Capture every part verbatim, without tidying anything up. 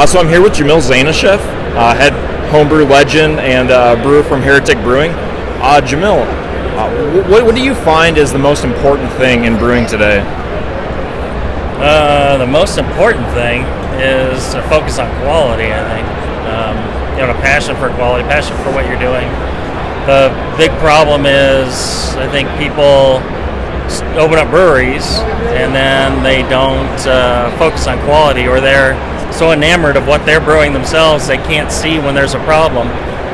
Uh, so I'm here with Jamil Zainasheff, uh, head homebrew legend and uh, brewer from Heretic Brewing. Uh, Jamil, uh, what, what do you find is the most important thing in brewing today? Uh, the most important thing is to focus on quality, I think. Um, you know, a passion for quality, passion for what you're doing. The big problem is, I think people open up breweries and then they don't uh, focus on quality, or they're so enamored of what they're brewing themselves they can't see when there's a problem,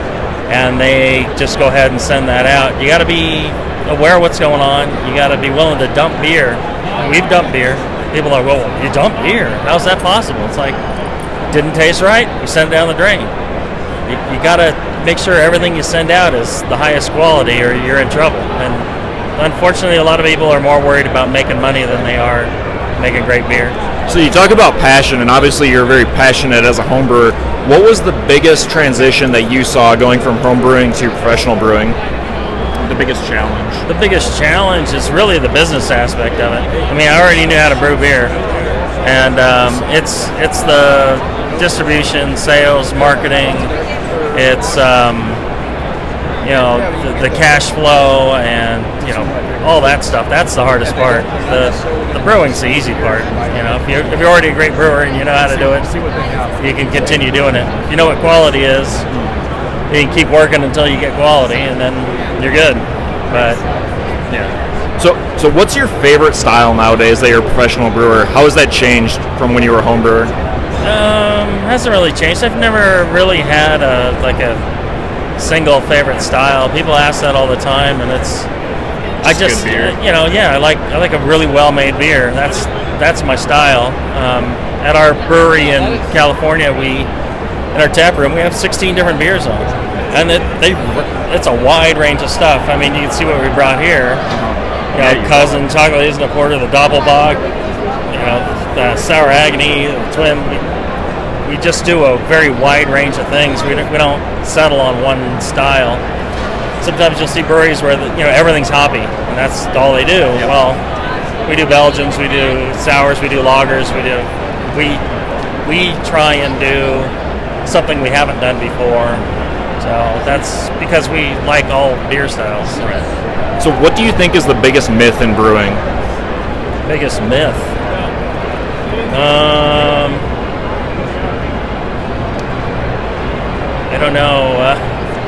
and they just go ahead and send that out. You got to be aware of what's going on. You got to be willing to dump beer. We've dumped beer. People are, well, you dump beer? How's that possible? It's like, didn't taste right, we send it down the drain. You, you got to make sure everything you send out is the highest quality, or you're in trouble. And unfortunately, a lot of people are more worried about making money than they are making great beer. So you talk about passion, and obviously you're very passionate as a home brewer. What was the biggest transition that you saw going from home brewing to professional brewing? The biggest challenge? The biggest challenge is really the business aspect of it. I mean, I already knew how to brew beer, and um, it's it's the distribution, sales, marketing. It's um, you know the, the cash flow, and you know all that stuff. That's the hardest part. The the brewing's the easy part. You know, if you're if you're already a great brewer and you know how to do it, you can continue doing it. If you know what quality is, you can keep working until you get quality, and then you're good. But yeah. So so what's your favorite style nowadays that you're a professional brewer? How has that changed from when you were a home brewer? Um, hasn't really changed. I've never really had a like a single favorite style. People ask that all the time, and it's I just you know yeah I like I like a really well made beer. That's that's my style. Um, at our brewery in California, we in our tap room we have sixteen different beers on, and it they it's a wide range of stuff. I mean, you can see what we brought here. You know, yeah, Cousin, Chocolate Hazelnut Porter, the Doppelbock, you know, the Sour Agony, the Twin. We, we just do a very wide range of things. We don't, we don't settle on one style. Sometimes you'll see breweries where the, you know everything's hoppy, and that's all they do. Yep. Well, we do Belgians, we do sours, we do lagers, we do we we try and do something we haven't done before. So that's because we like all beer styles. Right. So what do you think is the biggest myth in brewing? Biggest myth? Um, I don't know. Uh,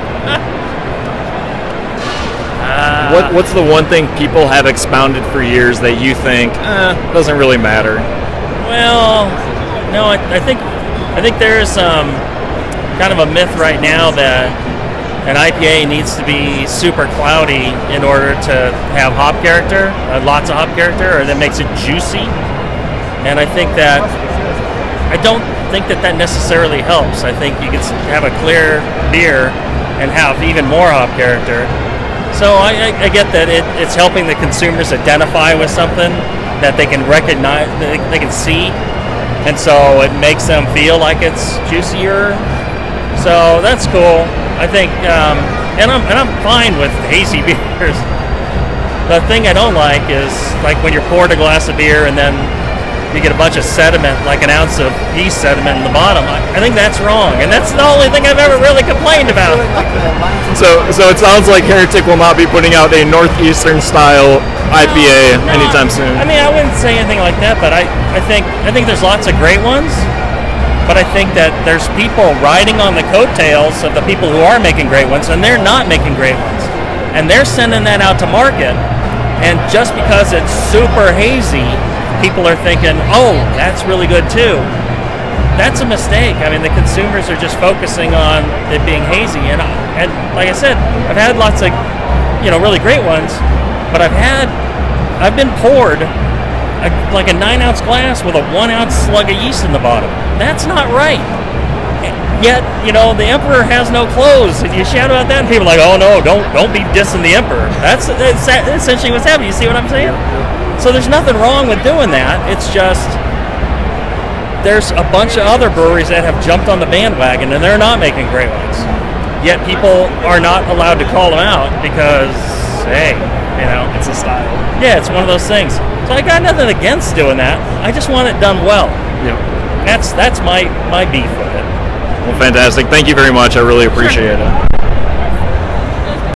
uh, what What's the one thing people have expounded for years that you think eh, doesn't really matter? Well, no, I, I think I think there's um. kind of a myth right now that an I P A needs to be super cloudy in order to have hop character, uh, lots of hop character, or that makes it juicy. And I think that I don't think that that necessarily helps. I think you can have a clear beer and have even more hop character. So I, I, I get that it, it's helping the consumers identify with something that they can recognize, they, they can see, and so it makes them feel like it's juicier. So that's cool. I think, um, and I'm and I'm fine with hazy beers. The thing I don't like is like when you're poured a glass of beer and then you get a bunch of sediment, like an ounce of yeast sediment in the bottom. I, I think that's wrong, and that's the only thing I've ever really complained about. So, so it sounds like Heretic will not be putting out a northeastern style I P A no, no. anytime soon. I mean, I wouldn't say anything like that, but I, I think I think there's lots of great ones. But I think that there's people riding on the coattails of the people who are making great ones, and they're not making great ones. And they're sending that out to market, and just because it's super hazy, people are thinking, oh, that's really good too. That's a mistake. I mean, the consumers are just focusing on it being hazy. And, and like I said, I've had lots of, you know, really great ones, but I've had, I've been poured A, like a nine ounce glass with a one ounce slug of yeast in the bottom. That's not right. Yet, you know, the emperor has no clothes. If you shout about that, and people are like, oh no, don't don't be dissing the emperor. That's, that's essentially what's happening. You see what I'm saying? So there's nothing wrong with doing that. It's just there's a bunch of other breweries that have jumped on the bandwagon and they're not making great ones. Yet people are not allowed to call them out because, hey, you know, it's a style. Yeah, it's one of those things. So I got nothing against doing that. I just want it done well. Yeah. That's that's my my beef with it. Well, fantastic. Thank you very much. I really appreciate it.